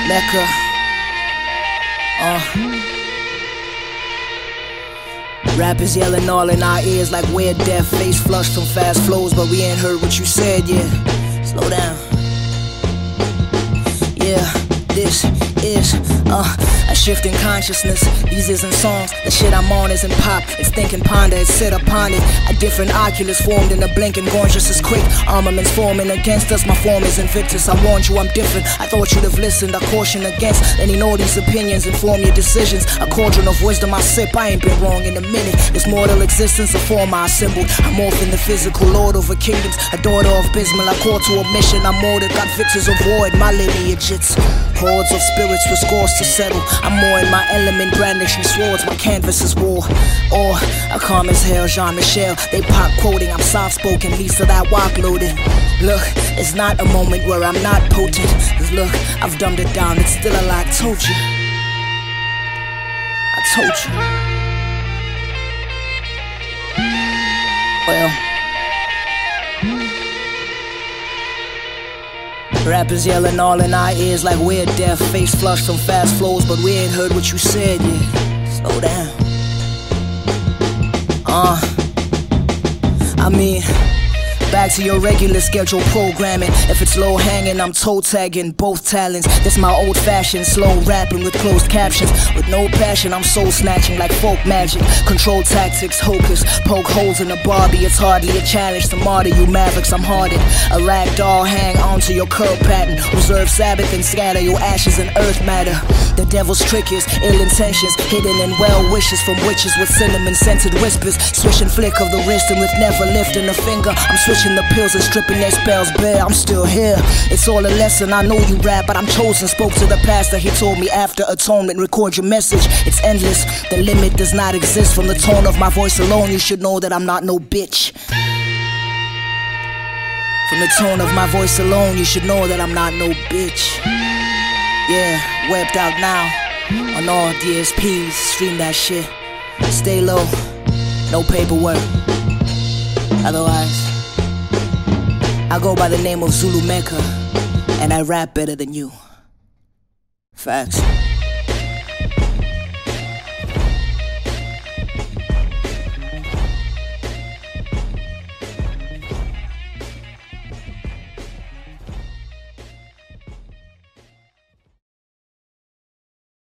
Mecca. Rappers yelling all in our ears like we're deaf. Face flushed from fast flows, but we ain't heard what you said, yeah. Slow down. Yeah, this is a shift in consciousness. These isn't songs, the shit I'm on isn't pop. It's think and ponder, it's sit upon it. A different Oculus formed in a blink and gorgeous is quick. Armaments forming against us, my form is Invictus. I warned you I'm different, I thought you'd have listened. I caution against letting all these opinions inform your decisions. A cauldron of wisdom I sip, I ain't been wrong in a minute. This mortal existence, a form I assembled. I'm morph in the physical, lord over kingdoms. A daughter of Bismil, I call to a mission. I'm more that got victors avoid my lineage. It's hordes of spirits with scores to settle. I'm more in my element, brandishing swords. My canvas is war. Or I calm as hell, Jean-Michel. They pop quoting, I'm soft-spoken, Lisa that walk loaded. Look, it's not a moment where I'm not potent. Cause look, I've dumbed it down, it's still a lie. I told you. I told you. Well, rappers yelling all in our ears like we're deaf. Face flushed from fast flows, but we ain't heard what you said yet. Slow down. I mean, back to your regular schedule programming. If it's low hanging, I'm toe tagging both talents. This my old fashioned slow rapping with closed captions. With no passion, I'm soul snatching like folk magic. Control tactics, hocus. Poke holes in the Barbie, it's hardly a challenge to martyr you mavericks. I'm hardened. A rag doll hang onto your curl pattern. Reserve Sabbath and scatter your ashes in earth matter. The devil's trick is ill intentions, hidden in well wishes from witches with cinnamon scented whispers. Swish and flick of the wrist and with never lifting a finger. I'm switching the pills and stripping their spells bare. I'm still here. It's all a lesson. I know you rap, but I'm chosen. Spoke to the pastor. He told me after atonement, record your message. It's endless. The limit does not exist. From the tone of my voice alone, you should know that I'm not no bitch. From the tone of my voice alone, you should know that I'm not no bitch. Yeah, webbed out now on all DSPs. Stream that shit. Stay low. No paperwork. Otherwise, I go by the name of Zulu Mecca, and I rap better than you. Facts.